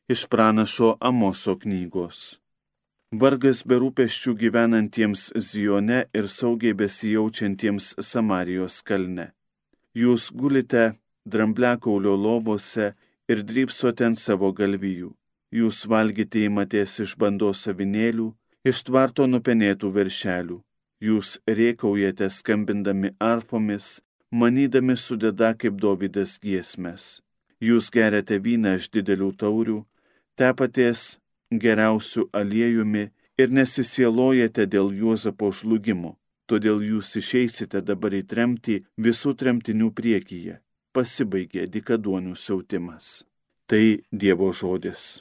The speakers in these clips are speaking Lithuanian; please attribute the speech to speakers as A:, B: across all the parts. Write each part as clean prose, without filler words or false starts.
A: iš pranašo Amoso knygos. Vargas be rūpesčių gyvenantiems Zione ir saugiai besijaučiantiems Samarijos kalne. Jūs gulite drambliakaulio lovose ir drybsote ant savo galvijų. Jūs valgyti imatės iš bandos avinėlių, iš tvarto nupenėtų veršelių. Jūs rėkaujate skambindami arfomis, manydami sudeda kaip Dovydas giesmes. Jūs geriate vyną iš didelių taurių, tepatės geriausių aliejumi ir nesisielojate dėl Juozapo žlugimo. Todėl jūs išeisite dabar į tremtį visų tremtinių priekyje. Pasibaigė dykaduonių siautimas. Tai Dievo žodis.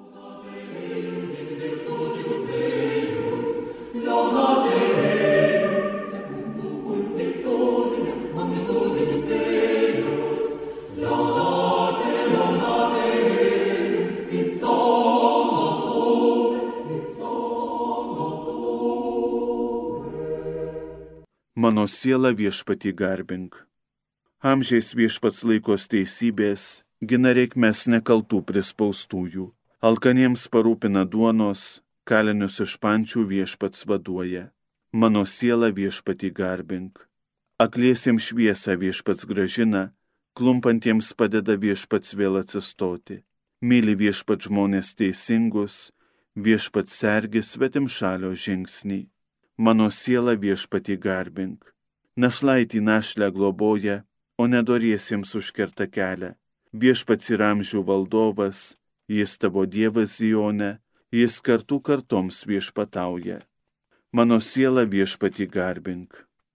A: Mano siela Viešpatį garbink. Amžiais Viešpats laikos teisybės, gina reikmes nekaltų prispaustųjų. Alkaniems parūpina duonos, kalinius iš pančių Viešpats vaduoja. Mano siela Viešpatį garbink. Akliesiems šviesą Viešpats gražina, klumpantiems padeda Viešpats vėl atsistoti. Myli Viešpats žmonės teisingus, Viešpats sergi svetimšalio žingsnį. Mano siela Viešpatį garbink. Našlaitį našlę globoja, o nedoriesiems užkerta kelią. Viešpats yra amžių valdovas, jis tavo Dievas Zione, jis kartų kartoms viešpatauja. Mano siela Viešpatį garbink.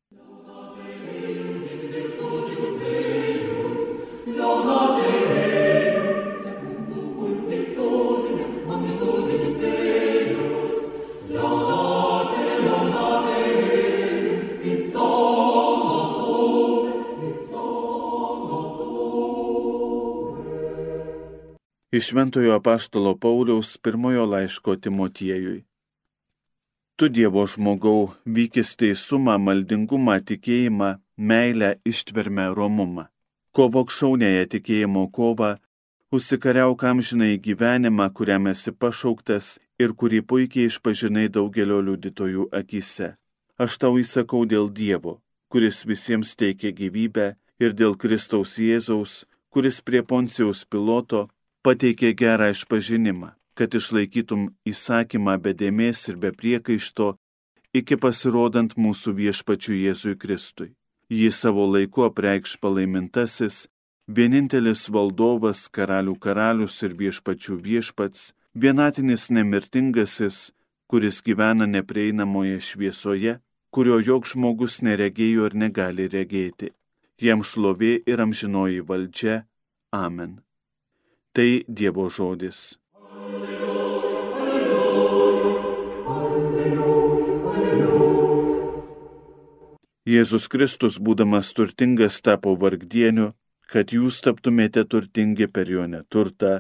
A: Iš Šventojo apaštalo Pauliaus pirmojo laiško Timotiejui. Tu, Dievo žmogau, vykis teisumą, maldingumą, tikėjimą, meilę, ištvermę, romumą. Kovok šauniąją tikėjimo kovą, užsikariauk amžinąjį gyvenimą, kuriam esi pašauktas ir kurį puikiai išpažinai daugelio liudytojų akyse. Aš tau įsakau dėl Dievo, kuris visiems teikia gyvybę, ir dėl Kristaus Jėzaus, kuris prie Poncijaus Piloto pateikė gerą išpažinimą, kad išlaikytum įsakymą be dėmės ir be priekaišto iki pasirodant mūsų Viešpačiui Jėzui Kristui. Jį savo laiku apreikš palaimintasis, vienintelis valdovas, karalių karalius ir Viešpačių Viešpats, vienatinis nemirtingasis, kuris gyvena neprieinamoje šviesoje, kurio joks žmogus neregėjo ir negali regėti. Jam šlovė ir amžinoji valdžia. Amen. Tai Dievo žodis. Jėzus Kristus, būdamas turtingas, tapo vargdieniu, kad jūs taptumėte turtingi per jo neturtą.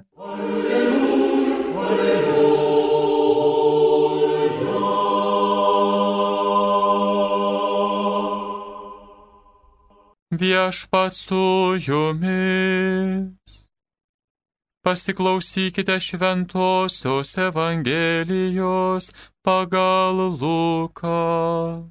B: Viešpats su jumis. Pasiklausykite Šventosios Evangelijos pagal Luką.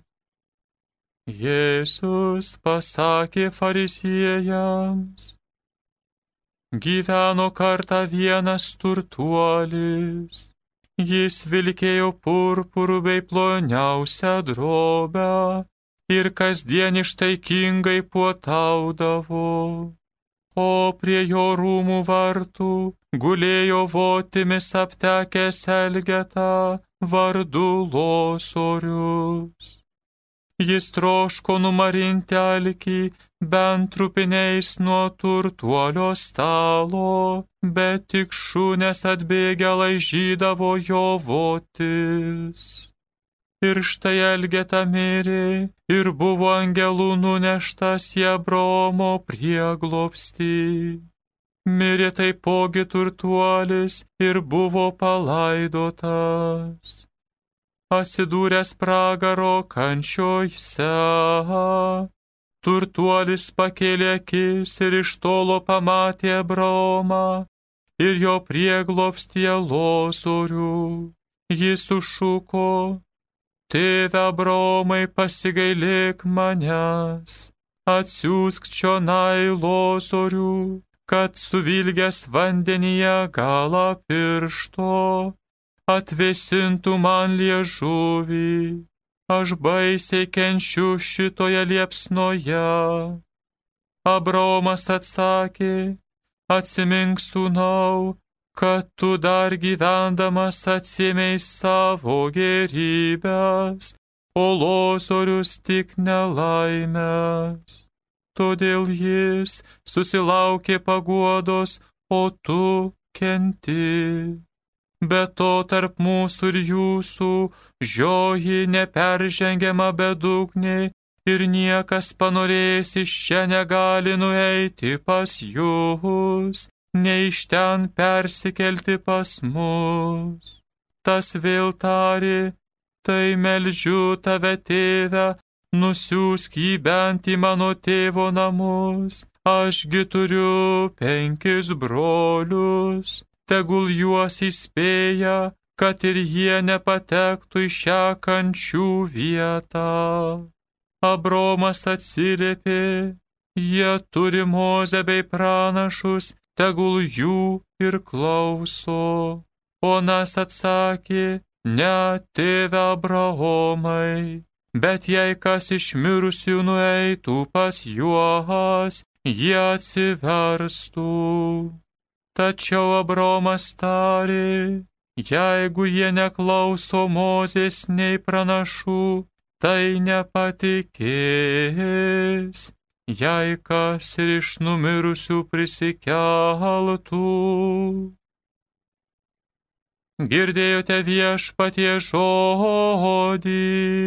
B: Jėzus pasakė fariziejams: gyveno kartą vienas turtuolis. Jis vilkėjo purpurų bei ploniausią drobę ir kasdien ištaikingai puotaudavo. O prie jo rūmų vartų gulėjo votimis aptekęs elgeta vardu Losorius. Jis troško numarinti alkį bent trupiniais nuo turtuolio stalo, bet tik šunės atbėgę laižydavo jo votis. Ir štai elgeta mirė ir buvo angelų nuneštas į Abraomo prieglobstį. Mirė taipogi turtuolis ir buvo palaidotas. Atsidūręs pragaro kančiose, turtuolis pakėlė akis ir iš tolo pamatė Abraomą ir jo prieglobstyje lozorių. Jis sušuko: Tėve Abraomai, pasigailėk manęs, atsiųsk čionai lozorių, kad suvilgęs vandenyje galą piršto atvėsintų man liežuvį. Aš baisiai kenčiu šitoje liepsnoje. Abraomas atsakė: Atsimink, sūnau, kad tu dar gyvendamas atsiėmei savo gėrybes, o lozorius tik nelaimės. Todėl jis susilaukė paguodos, o tu kenti. Be to tarp mūsų ir jūsų žioji neperžengiama bedugnė, ir niekas panorėjęs iš čia negali nueiti pas jūs, nei iš ten persikelti pas mus. Tas vėl tarė: Tai meldžiu tave, tėve, nusiųsk jį bent į mano tėvo namus. Ašgi turiu 5 brolius, tegul juos įspėja, kad ir jie nepatektų į šią kančių vietą. Abraomas atsiliepė: Jie turi Mozę bei pranašus, tegul jų ir klauso. Onas atsakė: Ne, tėve Abraomai, bet jei kas iš mirusių nueitų pas juos, jie atsiverstų. Tačiau Abraomas tarė: Jeigu jie neklauso Mozės nei pranašų, tai nepatikės, jei kas ir iš numirusių prisikeltų. Girdėjote Viešpaties žodį.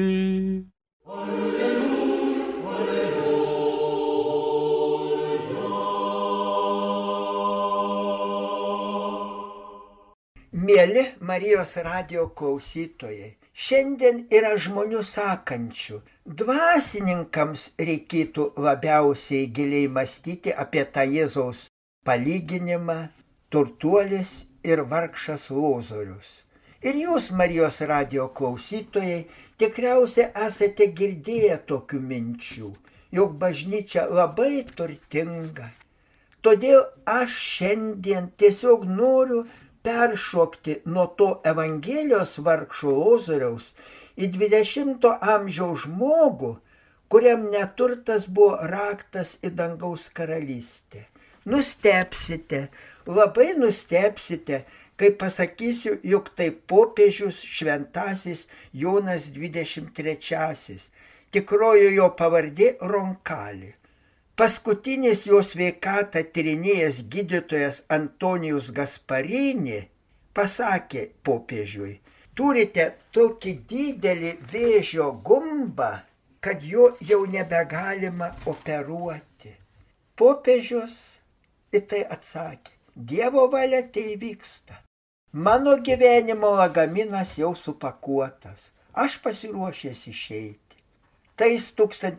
C: Mieli Marijos radijo klausytojai, šiandien yra žmonių sakančių: dvasininkams reikėtų labiausiai giliai mąstyti apie tą Jėzaus palyginimą turtuolis ir vargšas lozorius. Ir jūs, Marijos radijo klausytojai, tikriausiai esate girdėję tokių minčių, jog bažnyčia labai turtinga. Todėl aš šiandien tiesiog noriu peršokti nuo to Evangelijos vargšo lozoriaus į 20 amžiaus žmogų, kuriam neturtas buvo raktas į dangaus karalystę. Nustebsite, labai nustebsite, kai pasakysiu, jog tai popiežius šventasis Jonas 23. Tikroji jo pavardė Roncalli. Paskutinis jo sveikatą tyrinėjęs gydytojas Antonijus Gasparini pasakė popiežiui: turite tokį didelį vėžio gumbą, kad jo jau nebegalima operuoti. Popiežius į tai atsakė: Dievo valia tai vyksta. Mano gyvenimo lagaminas jau supakuotas. Aš pasiruošęs išeiti. Tais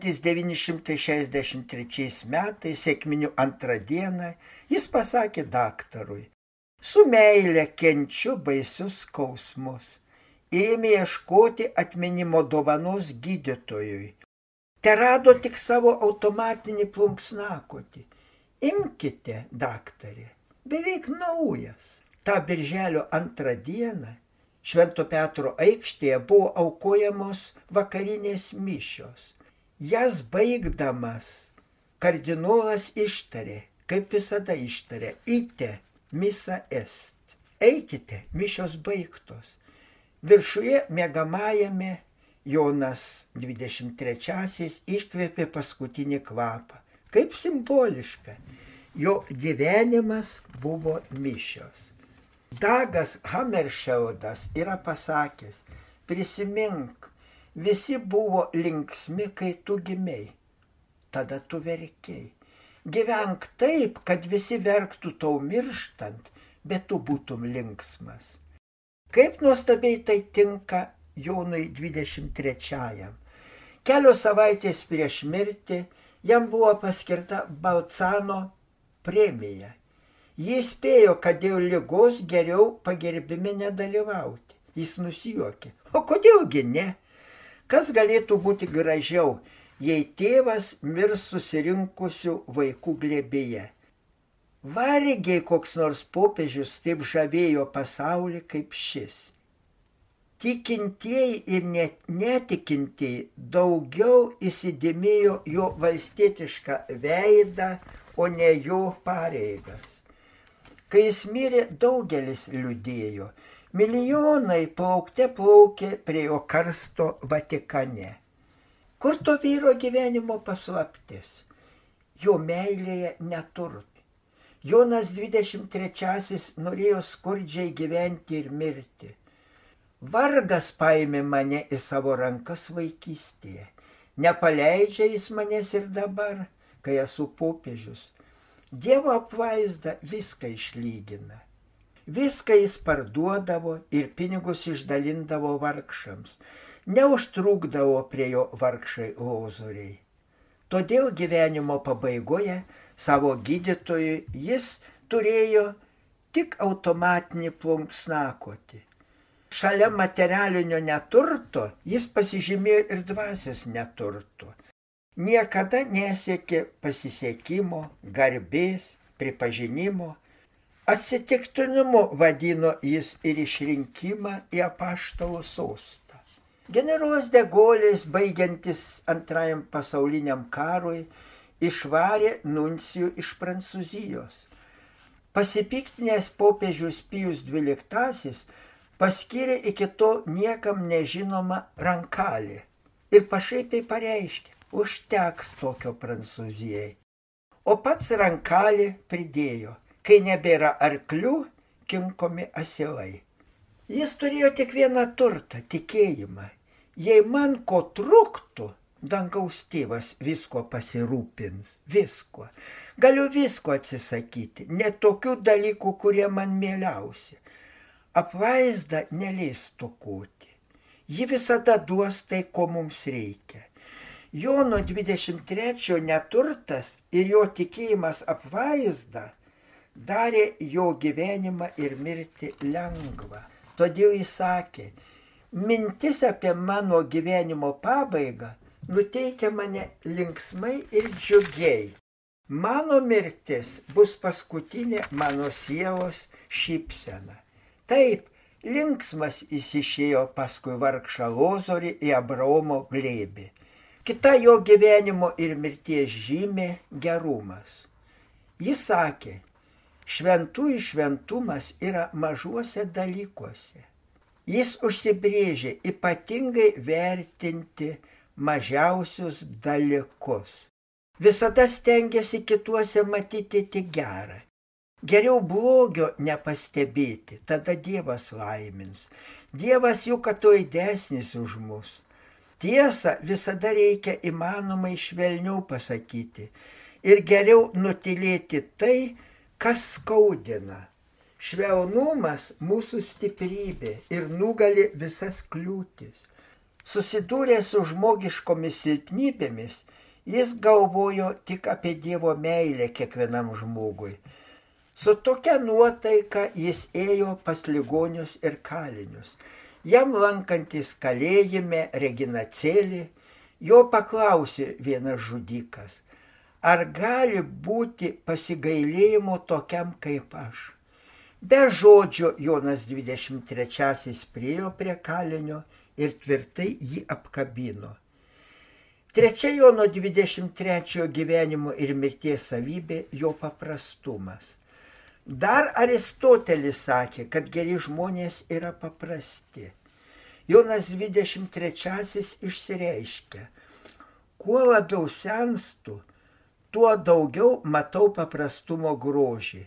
C: 1963 metais, sekminių 2 dieną, jis pasakė daktarui: su meile kenčiu baisius skausmus. Ir ėmė ieškoti atminimo dovanos gydytojui. Terado tik savo automatinį plunksnakotį. Imkite, daktarė, beveik naujas. Ta birželio 2 dieną Švento Petro aikštėje buvo aukojamos vakarinės mišios. Jas baigdamas kardinolas ištarė, kaip visada ištarė: ite misa est. Eikite, mišios baigtos. Viršuje miegamajame Jonas 23 iškvėpė paskutinį kvapą. Kaip simboliška, jo gyvenimas buvo mišios. Dagas Hammarskjöldas yra pasakęs: prisimink, visi buvo linksmi, kai tu gimei, tada tu verkei. Gyvenk taip, kad visi verktų tau mirštant, bet tu būtum linksmas. Kaip nuostabiai tai tinka Jonui 23. Kelios savaitės prieš mirtį jam buvo paskirta Balcano premija. Jis spėjo, kad dėl ligos geriau pagerbime nedalyvauti. Jis nusijuokė. O kodėlgi ne? Kas galėtų būti gražiau, jei tėvas mirs susirinkusių vaikų glėbyje? Vargiai koks nors popiežius taip žavėjo pasaulį kaip šis. Tikintieji ir netikintieji daugiau įsidėmėjo jo valstietišką veidą, o ne jo pareigas. Kai jis mirė, daugelis liūdėjo. Milijonai plaukte plaukė prie jo karsto Vatikane. Kur to vyro gyvenimo paslaptis? Jo meilėje neturtui. Jonas 23 norėjo skurdžiai gyventi ir mirti. Vargas paėmė mane į savo rankas vaikystėje. Nepaleidžia jis manęs ir dabar, kai esu popiežius. Dievo apvaizda viską išlygina. Viską jis parduodavo ir pinigus išdalindavo vargšams. Neužtrukdavo prie jo vargšai lozoriai. Todėl gyvenimo pabaigoje savo gydytojui jis turėjo tik automatinį plunksnakotį. Šalia materialinio neturto jis pasižymėjo ir dvasios neturto. Niekada nesiekė pasisekimo, garbės, pripažinimo. Atsitiktinumu vadino jis ir išrinkimą į apaštalo sostą. Generolas de Gaulės, baigiantis Antrajam pasauliniam karui, išvarė nuncijų iš Prancūzijos. Pasipiktinęs popiežius Pijus XII paskyrė iki to niekam nežinomą Rankalį ir pašaipiai pareiškė, užteks tokio Prancūzijai. O pats Rankalį pridėjo, kai nebėra arklių, kinkomi asilai. Jis turėjo tik vieną turtą, tikėjimą. Jei man ko truktų, dangaus tėvas visko pasirūpins, visko. Galiu visko atsisakyti, net tokių dalykų, kurie man mieliausi. Apvaizda neleis stokoti. Ji visada duos tai, ko mums reikia. Jono 23 neturtas ir jo tikėjimas apvaizda darė jo gyvenimą ir mirtį lengvą. Todėl jis sakė, mintis apie mano gyvenimo pabaigą nuteikia mane linksmai ir džiugiai. Mano mirtis bus paskutinė mano sielos šypsena. Taip, linksmas jis išėjo paskui vargšą lozorį į Abraomo glėbį. Kita jo gyvenimo ir mirties žymė gerumas. Jis sakė, šventųjų šventumas yra mažuose dalykuose. Jis užsibrėžė ypatingai vertinti mažiausius dalykus. Visada stengiasi kituose matyti tik gerą. Geriau blogio nepastebėti, tada Dievas laimins. Dievas juk atoidesnis už mus. Tiesą visada reikia įmanomai švelniau pasakyti ir geriau nutilėti tai, kas skaudina. Švelnumas mūsų stiprybė ir nugali visas kliūtis. Susidūręs su žmogiškomis silpnybėmis, jis galvojo tik apie Dievo meilę kiekvienam žmogui. Su tokia nuotaika jis ėjo pas ligonius ir kalinius. Jam lankantis kalėjime Regina Celi, jo paklausė vienas žudikas, ar gali būti pasigailėjimo tokiam kaip aš. Be žodžio Jonas 23 priėjo prie kalinio ir tvirtai jį apkabino. Trečia Jono 23 gyvenimo ir mirties savybė jo paprastumas. Dar Aristotelis sakė, kad geri žmonės yra paprasti. Jonas 23 išsireiškia, kuo labiau senstu, tuo daugiau matau paprastumo grožį.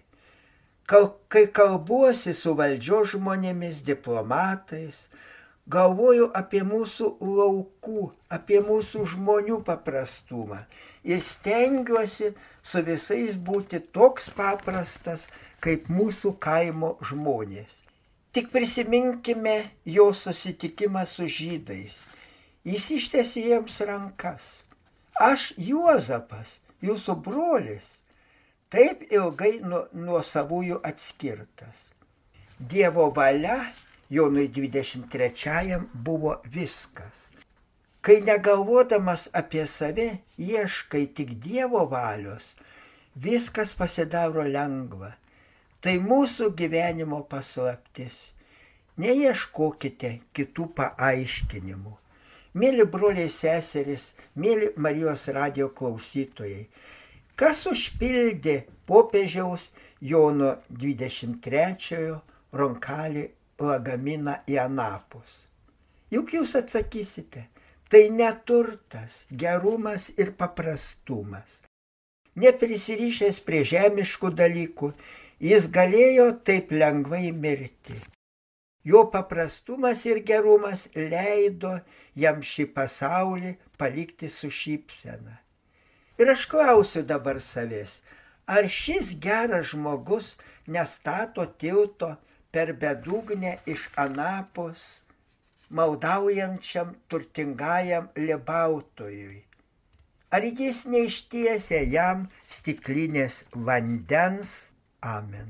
C: Kai kalbuosi su valdžios žmonėmis, diplomatais, galvoju apie mūsų laukų, apie mūsų žmonių paprastumą ir stengiuosi su visais būti toks paprastas, kaip mūsų kaimo žmonės. Tik prisiminkime jo susitikimą su žydais. Jis ištiesė jiems rankas. Aš Juozapas, jūsų brolis. taip ilgai nuo savųjų atskirtas. Dievo valia Jonui 23 buvo viskas. Kai negalvodamas apie save, ieškai tik Dievo valios, viskas pasidaro lengva. Tai mūsų gyvenimo paslaptis. Neieškokite kitų paaiškinimų. Mėly broliai seserys, mėly Marijos radijo klausytojai, kas užpildė popiežiaus Jono 23 Roncalli lagaminą į anapus? Juk jūs atsakysite, tai neturtas, gerumas ir paprastumas. Neprisirišęs prie žemiškų dalykų, jis galėjo taip lengvai mirti. Jo paprastumas ir gerumas leido jam šį pasaulį palikti su šypsena. Ir aš klausiu dabar savęs, ar šis geras žmogus nestato tilto per bedugnę iš anapus maldaujančiam turtingajam libautojui? Ar jis neištiesia jam stiklinės vandens? Amen.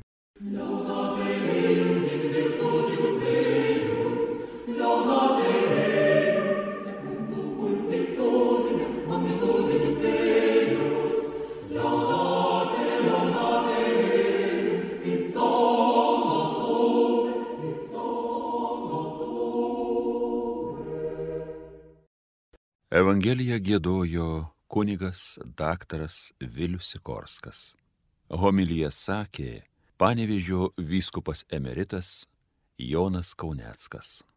D: Evangeliją giedojo kunigas daktaras Vilius Sikorskas. Homiliją sakė Panevėžio vyskupas emeritas Jonas Kauneckas.